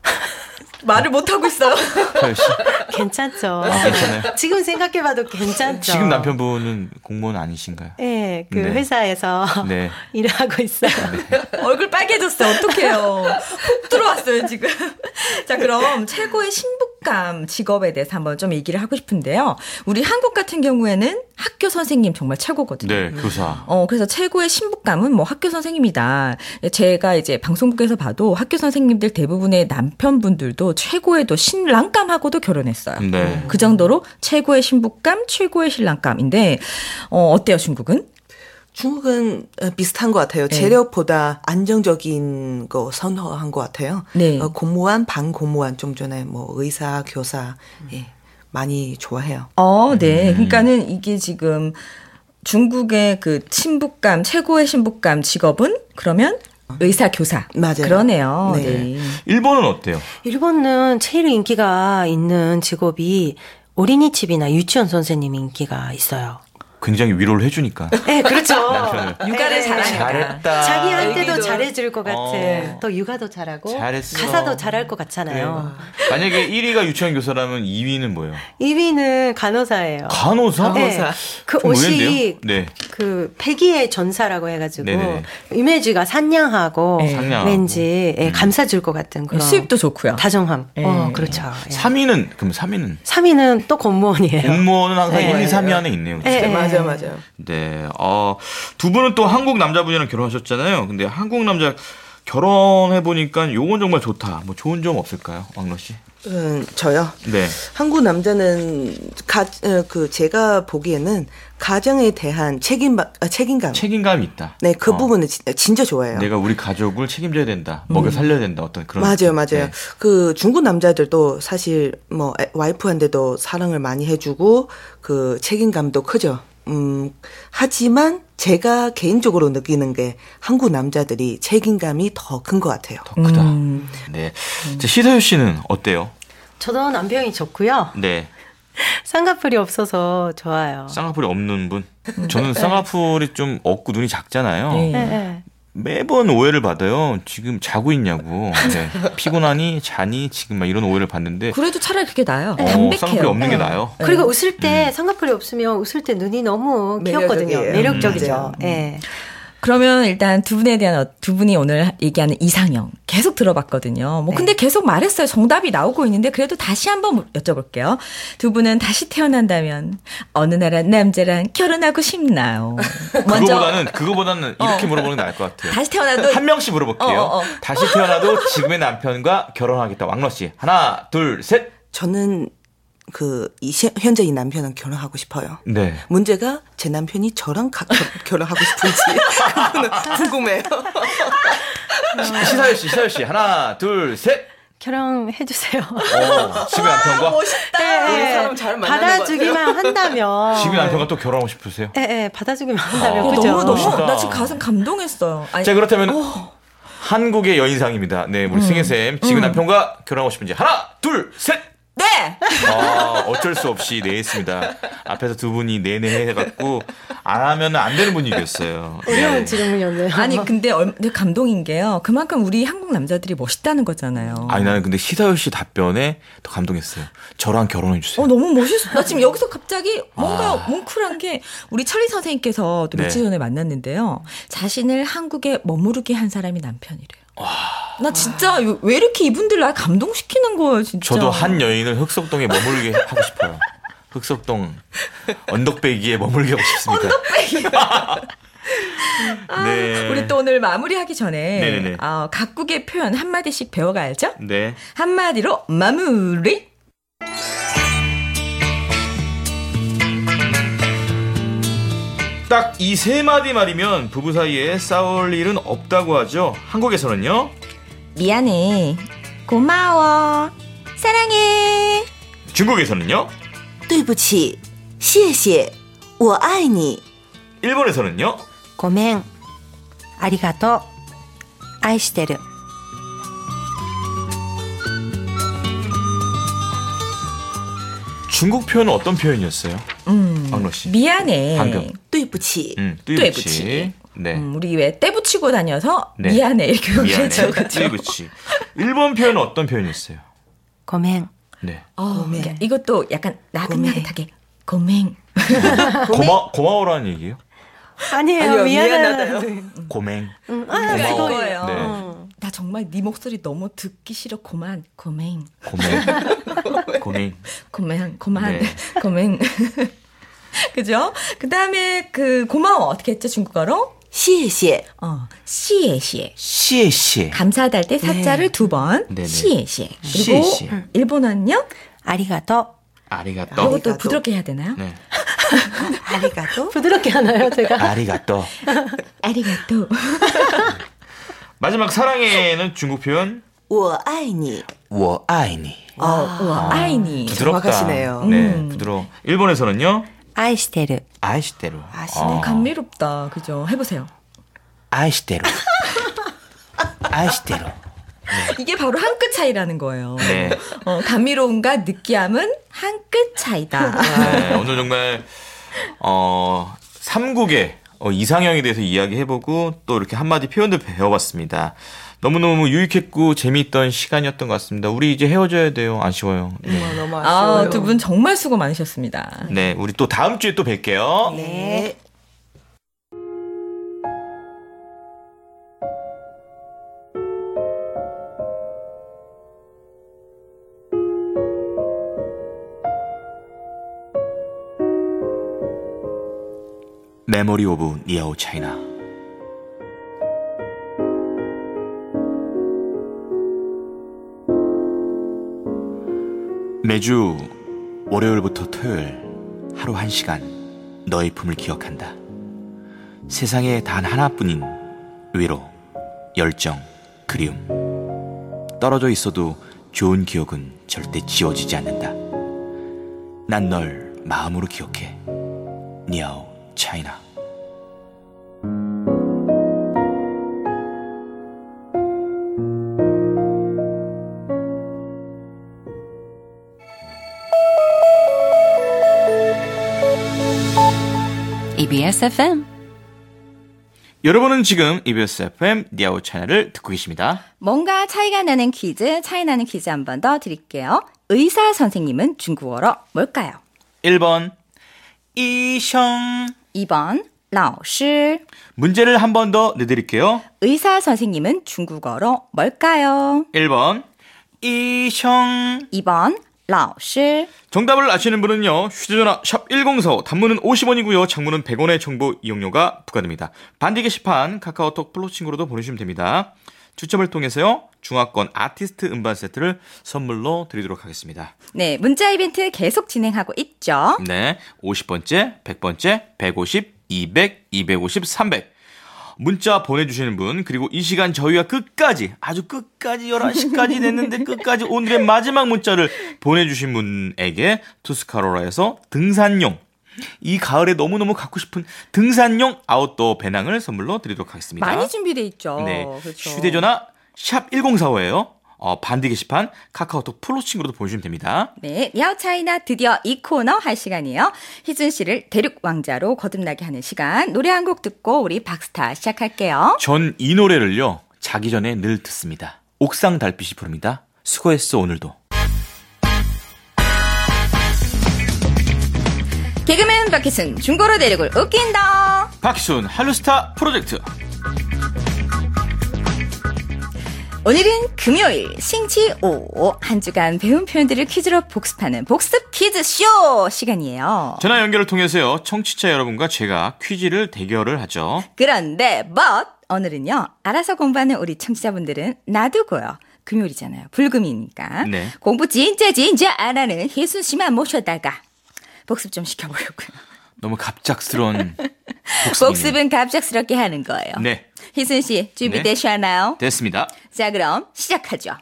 말을 못하고 있어요. 서열 씨. 괜찮죠. 괜찮아요? 지금 생각해봐도 괜찮죠. 지금 남편분은 공무원 아니신가요? 네, 그 네. 회사에서 네. 일을 하고 있어요. 얼굴 빨개졌어요. 어떡해요. 훅 들어왔어요, 지금. 자, 그럼 최고의 신부감 직업에 대해서 한번 좀 얘기를 하고 싶은데요. 우리 한국 같은 경우에는 학교 선생님 정말 최고거든요. 네, 교사. 어, 그래서 최고의 신부감은 뭐 학교 선생님이다. 제가 이제 방송국에서 봐도 학교 선생님들 대부분의 남편분들도 최고의 또 신랑감하고도 결혼했어요. 네. 그 정도로 최고의 신부감, 최고의 신랑감인데, 어, 어때요, 중국은? 중국은 어, 비슷한 것 같아요. 네. 재력보다 안정적인 거 선호한 것 같아요. 네. 어, 공무원, 반공무원 좀 전에 뭐 의사, 교사 예, 많이 좋아해요. 어, 네. 그러니까는 이게 지금 중국의 그 신부감, 최고의 신부감 직업은 그러면 의사, 교사. 맞아요. 그러네요. 네. 네. 일본은 어때요? 일본은 제일 인기가 있는 직업이 어린이집이나 유치원 선생님 인기가 있어요. 굉장히 위로를 해주니까. 네, 그렇죠. 남편을. 육아를 네. 잘하니까. 잘했다. 자기한테도 애기도- 잘해줄 것 같은. 어. 또 육아도 잘하고. 잘했어. 가사도 잘할 것 같잖아요. 만약에 일 위가 유치원 교사라면 이 위는 뭐예요? 이 위는 간호사예요. 간호사? 네. 그 좀 옷이 의외인데요? 네. 그 폐기의 전사라고 해가지고 네네. 이미지가 상냥하고 네. 상냥하고. 왠지 예, 감싸줄 것 같은 그런 수입도 좋고요. 다정함. 네. 어, 그렇죠. 예. 삼 위는, 그럼 삼 위는? 삼 위는 또 공무원이에요. 공무원은 항상 네. 일, 이, 삼 위 안에 있네요. 네. 네, 맞아요, 맞아요. 네. 어, 두 분은 또 한국 남자분이랑 결혼하셨잖아요. 근데 한국 남자 결혼해보니까 요건 정말 좋다. 뭐 좋은 점 없을까요? 왕러 씨? 음, 저요. 네. 한국 남자는 가, 어, 그 제가 보기에는 가정에 대한 책임 아, 책임감. 책임감이 있다. 네, 그 어. 부분은 진짜, 진짜 좋아해요. 내가 우리 가족을 책임져야 된다. 먹여 살려야 된다. 어떤 그런. 맞아요, 맞아요. 네. 그 중국 남자들도 사실 뭐 애- 와이프한테도 사랑을 많이 해주고 그 책임감도 크죠. 음, 하지만 제가 개인적으로 느끼는 게 한국 남자들이 책임감이 더 큰 것 같아요. 더 크다. 음. 네. 자, 시서유 씨는 어때요? 저도 남편이 좋고요. 네. 쌍꺼풀이 없어서 좋아요. 쌍꺼풀이 없는 분. 저는 쌍꺼풀이 좀 없고 눈이 작잖아요. 네. 네, 네. 매번 오해를 받아요. 지금 자고 있냐고. 네. 피곤하니 자니 지금 막 이런 오해를 받는데 그래도 차라리 그게 나아요. 어, 담백해요. 쌍꺼풀이 없는 게 나아요. 그리고 웃을 때 쌍꺼풀이 없으면 웃을 때 눈이 너무 귀엽거든요. 매력적이에요. 매력적이죠. 맞아요. 예. 그러면 일단 두 분에 대한 어- 두 분이 오늘 얘기하는 이상형 계속 들어봤거든요. 뭐 근데 계속 말했어요. 정답이 나오고 있는데 그래도 다시 한번 여쭤볼게요. 두 분은 다시 태어난다면 어느 나라 남자랑 결혼하고 싶나요? 그거보다는 그거보다는 이렇게 어. 물어보는 게 나을 것 같아요. 다시 태어나도 한 명씩 물어볼게요. 어, 어, 어. 다시 태어나도 지금의 남편과 결혼하겠다. 왕러 씨. 하나, 둘, 셋. 저는 그 이, 시- 현재 이 남편은 결혼하고 싶어요. 네. 문제가 제 남편이 저랑 가, 결, 결혼하고 싶은지 그거는 궁금해요. 시사유 씨, 시사유 씨. 하나, 둘, 셋. 결혼해주세요. 어, 집에 남편과? 멋있다. 우리 사람 잘 만나는 받아주기만 한다면. 집에 남편과 또 결혼하고 싶으세요? 예, 예, 받아주기만 한다면. 어, 그죠? 너무 너무 멋있다. 나 지금 가슴 감동했어요. 아니, 자, 그렇다면 한국의 여인상입니다. 네, 우리 승혜쌤. 지금 남편과 결혼하고 싶은지 하나, 둘, 셋! 네. 아, 어쩔 수 없이 네 했습니다. 앞에서 두 분이 네네 해갖고 안 하면 안 되는 분위기였어요. 어려운 네. 질문이었네요. 아니 근데 얼, 감동인 게요. 그만큼 우리 한국 남자들이 멋있다는 거잖아요. 아니 나는 근데 시사열 씨 답변에 더 감동했어요. 저랑 결혼해 주세요. 어 너무 멋있어. 나 지금 여기서 갑자기 뭔가 아. 뭉클한 게 우리 천리 선생님께서 또 네. 며칠 전에 만났는데요. 자신을 한국에 머무르게 한 사람이 남편이래요. 나 진짜 왜 이렇게 이분들 날 감동시키는 거예요, 진짜. 저도 한 여인을 흑석동에 머물게 하고 싶어요. 흑석동 언덕배기에 머물게 하고 싶습니다. 네. 우리 또 오늘 마무리하기 전에 네네네. 어, 각국의 표현 한마디씩 배워가야죠. 네. 한마디로 마무리. 딱 이 세 마디 말이면 부부 사이에 싸울 일은 없다고 하죠. 한국에서는요. 미안해. 고마워. 사랑해. 중국에서는요. 对不起谢谢我爱你 일본에서는요. 고멘, 아리가또, 아이시테르. 중국 표현은 어떤 표현이었어요? 음, 박로 씨. 미안해. 방금. 对不起 음, 뚜이부치. 뚜이부치. 네. 음, 우리 왜 떼붙이고 다녀서 네. 미안해 이렇게 미안해. 얘기하죠, 그렇죠? 뚜이부치. 일본 표현은 어떤 표현이었어요? 고멘, 네. 어, 고멘. 그러니까 이것도 약간 나긋나긋하게 고맹. 고마 고마워라는 얘기예요? 아니에요, 아니요, 미안하다요. 고맹. 응, 아, 아, 이거예요. 이거예요. 네. 어. 나 정말 네 목소리 너무 듣기 싫어. 고만, 고맹, 고맹. 고맹. 고맹, 고만, 네. 고맹. 그죠? 그 다음에 그 고마워 어떻게 했죠 중국어로? 谢谢 어, 시에시에. 시에시에. 감사하다 할 때 사자를 두 번. 네네. 시에시에. 그리고 시에시에. 일본어는요? 아리가또. 아리가또. 이것도 아리가또. 부드럽게 해야 되나요? 네. 아리가또 부드럽게 하나요, 제가? 아리가또. 아리가또. 마지막 사랑해는 중국 표현 我爱你我爱你. 어, 우와, 아이니. 부드럽다. 정확하시네요. 네, 음. 부드러워. 일본에서는요. 아이시테르. 아이시테루. 아시네. 어. 감미롭다. 그죠? 해보세요. 아이시테루. 아이시테루. 이게 바로 한 끗 차이라는 거예요. 네. 어, 감미로움과 느끼함은 한 끗 차이다. 네, 오늘 정말 어 삼국의 어, 이상형에 대해서 이야기해보고 또 이렇게 한마디 표현들 배워봤습니다. 너무너무 유익했고 재미있던 시간이었던 것 같습니다. 우리 이제 헤어져야 돼요. 아쉬워요. 네, 정말 너무 아쉬워요. 아, 두 분 정말 수고 많으셨습니다. 네, 우리 또 다음 주에 또 뵐게요. 네. 메모리 오브 니아오 차이나. 매주 월요일부터 토요일 하루 한 시간 너의 품을 기억한다. 세상에 단 하나뿐인 위로, 열정, 그리움. 떨어져 있어도 좋은 기억은 절대 지워지지 않는다. 난 널 마음으로 기억해. 니아오 차이나. 이비에스 에프엠. 여러분은 지금 이비에스 에프엠 니아오 차이나를 듣고 계십니다. 뭔가 차이가 나는 퀴즈, 차이 나는 퀴즈 한 번 더 드릴게요. 의사 선생님은 중국어로 뭘까요? 일 번 이형. 이 번老师. 문제를 한 번 더 내드릴게요. 의사 선생님은 중국어로 뭘까요? 일 번 이형. 이 번老师. 정답을 아시는 분은요. 휴대전화 샵 일공사오, 단문은 오십 원이고요. 장문은 백 원의 정보 이용료가 부과됩니다. 반디 게시판 카카오톡 플러스 친구로도 보내주시면 됩니다. 추첨을 통해서요. 중화권 아티스트 음반 세트를 선물로 드리도록 하겠습니다. 네, 문자 이벤트 계속 진행하고 있죠. 네, 오십 번째, 백 번째, 백오십, 이백, 이백오십, 삼백. 문자 보내주시는 분, 그리고 이 시간 저희가 끝까지, 아주 끝까지 열한 시까지 됐는데 끝까지 오늘의 마지막 문자를 보내주신 분에게 투스카로라에서 등산용, 이 가을에 너무너무 갖고 싶은 등산용 아웃도어 배낭을 선물로 드리도록 하겠습니다. 많이 준비돼 있죠. 네. 그렇죠. 휴대전화 샵 천사오예요. 어, 반디 게시판 카카오톡 플러스친구로도 보내주시면 됩니다. 네, 야오차이나 드디어 이 코너 할 시간이에요. 희준 씨를 대륙 왕자로 거듭나게 하는 시간. 노래 한 곡 듣고 우리 박스타 시작할게요. 전 이 노래를요, 자기 전에 늘 듣습니다. 옥상 달빛이 부릅니다. 수고했어 오늘도. 개그맨 박희순, 중고로 대륙을 웃긴다. 박희순 한류스타 프로젝트. 오늘은 금요일 싱치 오, 한 주간 배운 표현들을 퀴즈로 복습하는 복습 퀴즈쇼 시간이에요. 전화 연결을 통해서요, 청취자 여러분과 제가 퀴즈를 대결을 하죠. 그런데 but 오늘은요, 알아서 공부하는 우리 청취자분들은 놔두고요. 금요일이잖아요. 불금이니까. 네. 공부 진짜 진짜 안 하는 희순 씨만 모셔다가 복습 좀 시켜보려고요. 너무 갑작스러운 복습이네요. 복습은 갑작스럽게 하는 거예요. 네. 희순 씨 준비되셨나요? 네. 됐습니다. 자, 그럼 시작하죠.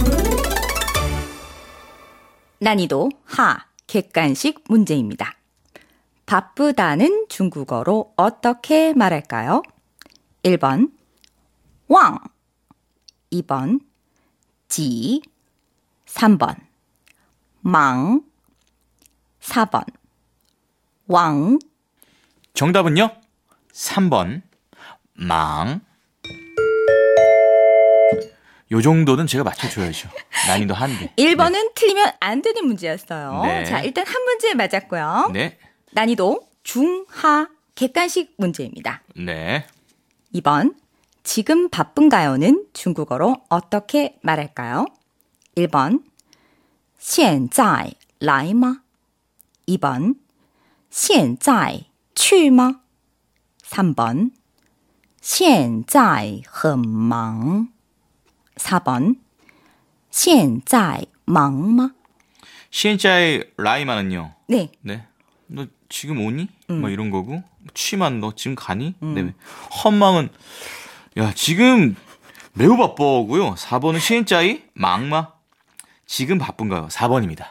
난이도 하, 객관식 문제입니다. 바쁘다는 중국어로 어떻게 말할까요? 일 번 왕, 이 번 지, 삼 번 망, 사 번 왕. 정답은요, 삼 번 망. 요 정도는 제가 맞춰줘야죠. 난이도 한개. 일 번은 네. 틀리면 안 되는 문제였어요. 네. 자, 일단 한 문제 맞았고요. 네. 난이도 중하 객관식 문제입니다. 네. 이 번 지금 바쁜가요는 중국어로 어떻게 말할까요? 일 번 现在来吗? 이 번 现在去吗? 삼 번 现在很忙. 사 번 现在忙吗? 시엔짜의 라이마는요. 네. 네. 너 지금 오니? 음. 뭐 이런 거고. 취만 너 지금 가니? 음. 네. 헌망은 야 지금 매우 바빠고요. 사 번은 시엔짜이 망마. 지금 바쁜가요? 사 번입니다.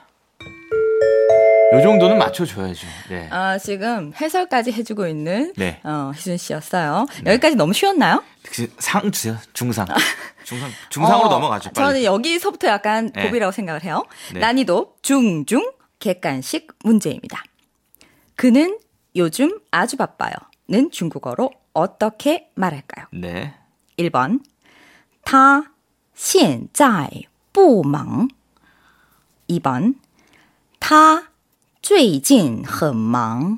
요 정도는 맞춰줘야죠. 네. 아, 지금 해설까지 해주고 있는 네. 어, 희준 씨였어요. 네. 여기까지 너무 쉬웠나요? 상 주세요. 중상. 중상. 중상으로 어, 넘어가죠. 빨리. 저는 여기서부터 약간 네. 고비라고 생각을 해요. 네. 난이도 중중 객관식 문제입니다. 그는 요즘 아주 바빠요.는 중국어로 어떻게 말할까요? 네. 일 번 他现在不忙. 이 번 他最近很忙.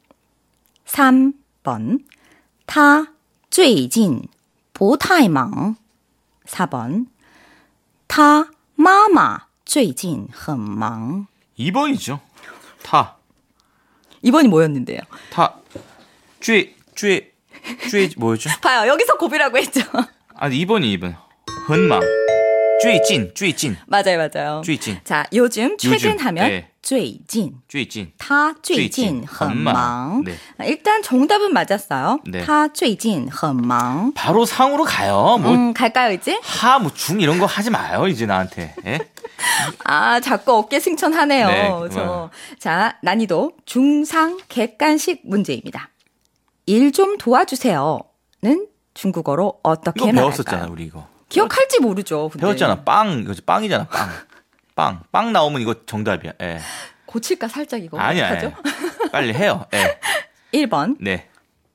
삼 번 他最近不太忙. 사 번 他妈妈最近很忙. 이 번이죠. 타. 이 번이 뭐였는데요? 타. 쥐. 쥐. 쥐 뭐였죠? 봐요. 여기서 고비라고 했죠. 아니 이 번이 이 번. 헌망. 쥐찐. 쥐찐. 맞아요. 맞아요. 쥐찐. 자, 요즘 최근 요즘, 하면 네. 最近. 쥐찐. 他最近很忙. 네. 일단 정답은 맞았어요. 네. 他最近很忙. 바로 상으로 가요. 뭐 음, 갈까요, 이제? 하, 뭐 중 이런 거 하지 마요, 이제 나한테. 예? 아, 자꾸 어깨 승천하네요. 네, 저. 자, 난이도 중상 객관식 문제입니다. 일 좀 도와주세요는 중국어로 어떻게 이거 말할까요? 배웠었잖아, 우리 이거. 기억할지 모르죠. 근데. 배웠잖아. 빵, 이거 빵이잖아, 빵. 빵. 빵 나오면 이거 정답이야. 예. 고칠까, 살짝 이거. 아니야. 어떡하죠? 예. 빨리 해요. 예. 일 번. 네.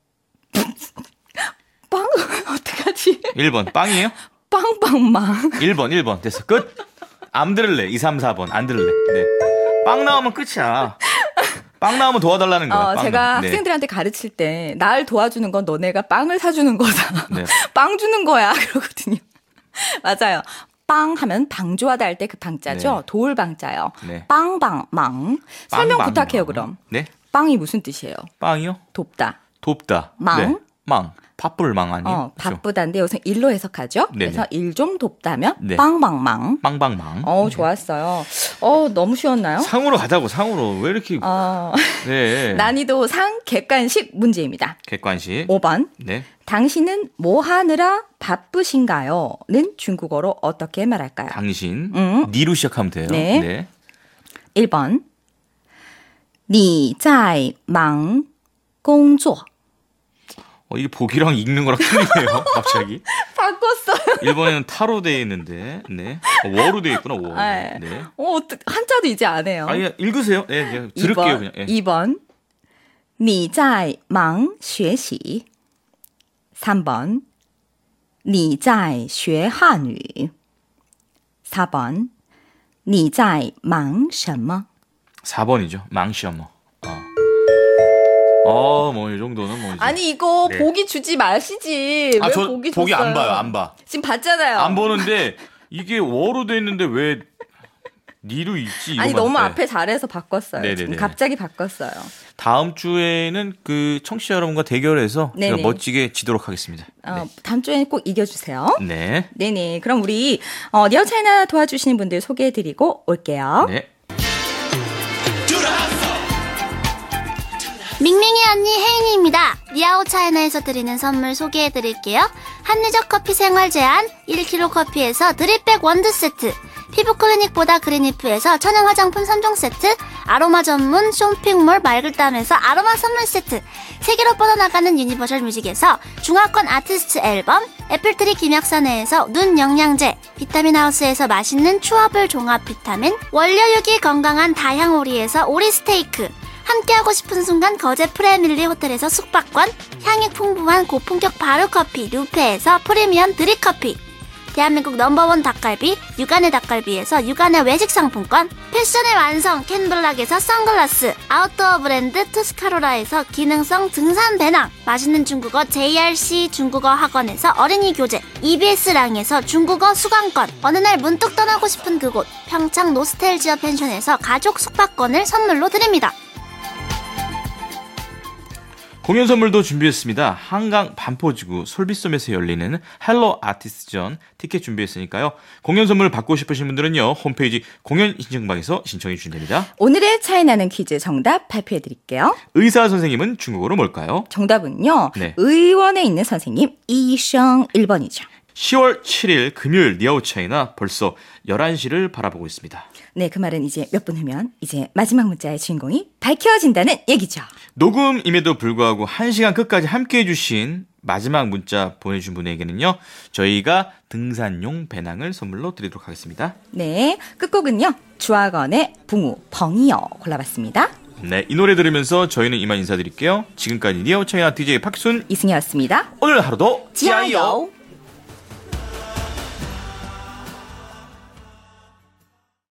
빵? 어떡하지? 일 번. 빵이에요? 빵빵망. 일 번, 일 번. 됐어. 끝. 안 들을래. 이, 삼, 사 번. 안 들을래. 네. 빵 나오면 끝이야. 빵 나오면 도와달라는 거야. 어, 빵 제가 나오면. 네. 학생들한테 가르칠 때, 날 도와주는 건 너네가 빵을 사주는 거다. 네. 빵 주는 거야. 그러거든요. 맞아요. 빵 하면 방조하다 할 때 그 방자죠. 네. 도울 방자요. 네. 빵방망. 설명 빵, 부탁해요, 빵. 그럼. 네. 빵이 무슨 뜻이에요? 빵이요? 돕다. 돕다. 망? 네. 망. 바쁠 망 아니에요? 어, 그렇죠? 바쁘다인데 여기서 일로 해석하죠. 네네. 그래서 일 좀 돕다면 네. 빵방망. 빵빵망. 어, 좋았어요. 어, 너무 쉬웠나요? 상으로 가자고 상으로 왜 이렇게 어, 네. 난이도 상 객관식 문제입니다. 객관식. 오 번. 네. 당신은 뭐 하느라 바쁘신가요? 는 중국어로 어떻게 말할까요? 당신. 음. 니로 시작하면 돼요. 네. 네. 일 번. 你在忙工作. 어, 이게 보기랑 읽는 거랑 틀리네요. 갑자기. 바꿨어요. 일본에는 타로 돼 있는데, 네. 어, 워로 돼 있구나, 워. 네. 네. 어, 한자도 이제 안 해요. 아니, 읽으세요. 네, 네. 들을게요, 그냥. 예. 이 번. 你在忙学习. 삼 번. 你在学汉语. 사 번. 你在忙什么? 사 번이죠. 망시어머. 어. 어, 뭐, 이 정도는 뭐. 이제. 아니, 이거 네. 보기 주지 마시지. 아, 왜 저 보기 보기 줬어요? 안 봐요, 안 봐. 지금 봤잖아요. 안 보는데, 이게 워로 돼 있는데 왜, 니로 읽지? 아니, 이거만. 너무 네. 앞에 잘해서 바꿨어요. 네네네. 지금 갑자기 바꿨어요. 다음 주에는 그 청취자 여러분과 대결해서 제가 네네. 멋지게 지도록 하겠습니다. 어, 다음 주에는 꼭 이겨주세요. 네. 네네. 그럼 우리 어, 리어차이나 도와주시는 분들 소개해드리고 올게요. 네. 밍밍이 언니 혜인이입니다. 리아오 차이나에서 드리는 선물 소개해드릴게요. 합리적 커피 생활 제한 일 킬로그램 커피에서 드립백 원두 세트, 피부 클리닉보다 그린이프에서 천연 화장품 삼 종 세트, 아로마 전문 쇼핑몰 말글담에서 아로마 선물 세트, 세계로 뻗어나가는 유니버셜 뮤직에서 중화권 아티스트 앨범, 애플트리 김약사내에서 눈 영양제, 비타민 하우스에서 맛있는 추어블 종합 비타민, 원료육이 건강한 다향오리에서 오리 스테이크, 함께하고 싶은 순간 거제 프레밀리 호텔에서 숙박권, 향이 풍부한 고품격 바루커피 루페에서 프리미엄 드립커피, 대한민국 넘버원 닭갈비 육안의 닭갈비에서 육안의 외식 상품권, 패션의 완성 캔블락에서 선글라스, 아웃도어 브랜드 투스카로라에서 기능성 등산 배낭, 맛있는 중국어 제이알씨 중국어 학원에서 어린이 교재, 이비에스랑에서 중국어 수강권, 어느 날 문득 떠나고 싶은 그곳 평창 노스텔지어 펜션에서 가족 숙박권을 선물로 드립니다. 공연 선물도 준비했습니다. 한강 반포지구 솔비섬에서 열리는 헬로 아티스트전 티켓 준비했으니까요. 공연 선물 받고 싶으신 분들은요. 홈페이지 공연 신청방에서 신청해 주시면 됩니다. 오늘의 차이나는 퀴즈 정답 발표해드릴게요. 의사 선생님은 중국어로 뭘까요? 정답은요. 네. 의원에 있는 선생님 이성 일 번이죠. 시월 칠일 금요일 리아오 차이나 벌써 열한 시를 바라보고 있습니다. 네, 그 말은 이제 몇 분 후면 이제 마지막 문자의 주인공이 밝혀진다는 얘기죠. 녹음임에도 불구하고 한 시간 끝까지 함께해 주신 마지막 문자 보내주신 분에게는요. 저희가 등산용 배낭을 선물로 드리도록 하겠습니다. 네, 끝곡은요. 주학원의 붕우 벙이요 골라봤습니다. 네, 이 노래 들으면서 저희는 이만 인사드릴게요. 지금까지 리아오 차이나 디제이 박순 이승희였습니다. 오늘 하루도 지아요.